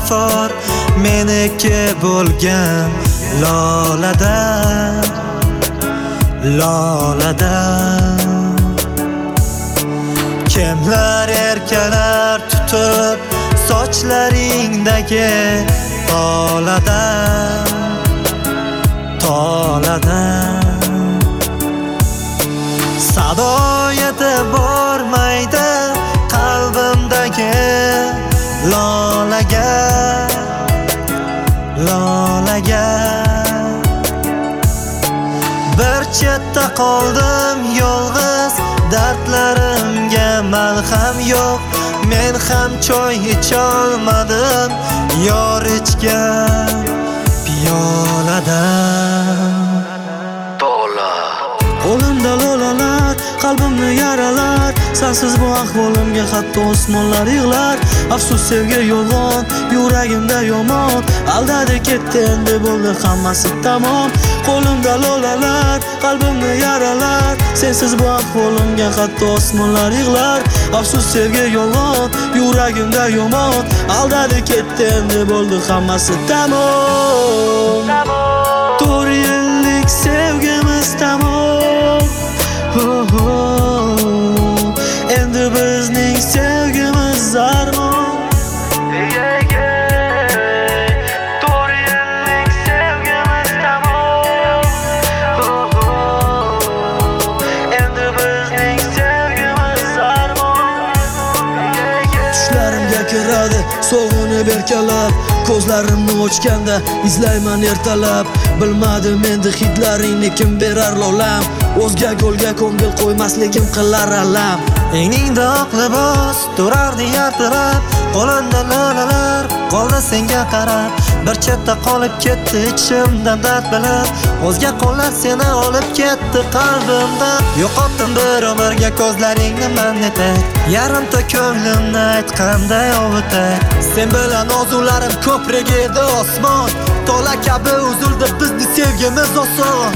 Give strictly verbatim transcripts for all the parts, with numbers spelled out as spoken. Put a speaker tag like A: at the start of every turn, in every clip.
A: vafor meniki bo'lgan lolada, lolada. Kimlar erkalar tutib sochlaringdagi tolada, tolada. Sado yetib bormaydi qalbimdagi lolaga, lolaga. Bir chetda qoldim yolg'iz, dardlarimga malham yo'q. Men ham choy icholmadim yor ichgan piyoladan.
B: Tola
C: Qo'limda lolalar, qalbimni yaralar. Sensiz bu ahvolimga hatto osmonlar yig'lar. Afsus sevgi yolg'on, yuragimda yomon. Aldadi ketdi endi bo'ldi hammasi tamom. Qo'limda lolalar, qalbimni yaralar. Sensiz bu ahvolimga hatto osmonlar yig'lar. Afsus sevgi yolg'on, yuragimda yomon. Aldadi ketdi endi bo'ldi hammasi tamom. to'rt yillik sevgimiz tamom. Oh, oh. Endi bizning sevgimiz zarmon. to'rt yillik sevgimiz tamom. Oh, oh. Endi bizning sevgimiz zarmon. Tushlarimga kiradi so'g'ini berkalab, ko'zlarimni ochganda izlayman ertalab. Bilmadim endi hidlaringni kim berar lolam. O'zga yo'lga ko'ngil qo'ymasligim qilar alam.
A: Eningda oq libos turardi yartirab, qo'linda lolalar qoldi senga qarab. Bir chetda qolib ketdi ichimdan dard bilib, o'zga qo'llar seni olib ketdi qalbimdan. Yo'qotdim bir umrga ko'zlaringni man etay, yarimta ko'nglimni ayt qanday ovutay. Sen bilan orzularim ko'prik edi osmon, tola kabi uzildi bizni sevgimiz oson.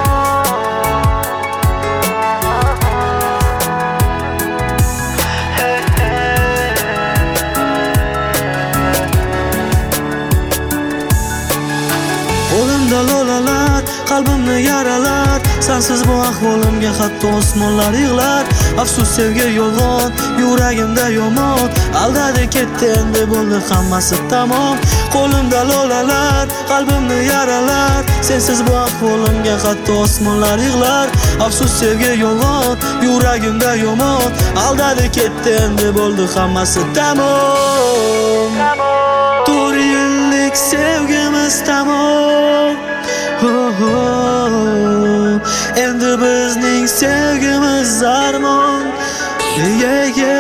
C: Qo'limda lolalar, qalbimni yaralar. Sensiz bu ahvolimga hatto osmonlar yig'lar. Afsus sevgi yolg'on, yuragimda yomon. Aldadi ketdi endi bo'ldi hammasi tamom. Qo'limda lolalar, qalbimni yaralar. Sensiz bu ahvolimga hatto osmonlar yig'lar. Afsus sevgi yolg'on, yuragimda yomon. Aldadi ketdi endi bo'ldi hammasi tamom. to'rt yillik sevgimiz tamom. Oh, oh. Endi bizning sevgimiz zarmon. Yeah, yeah.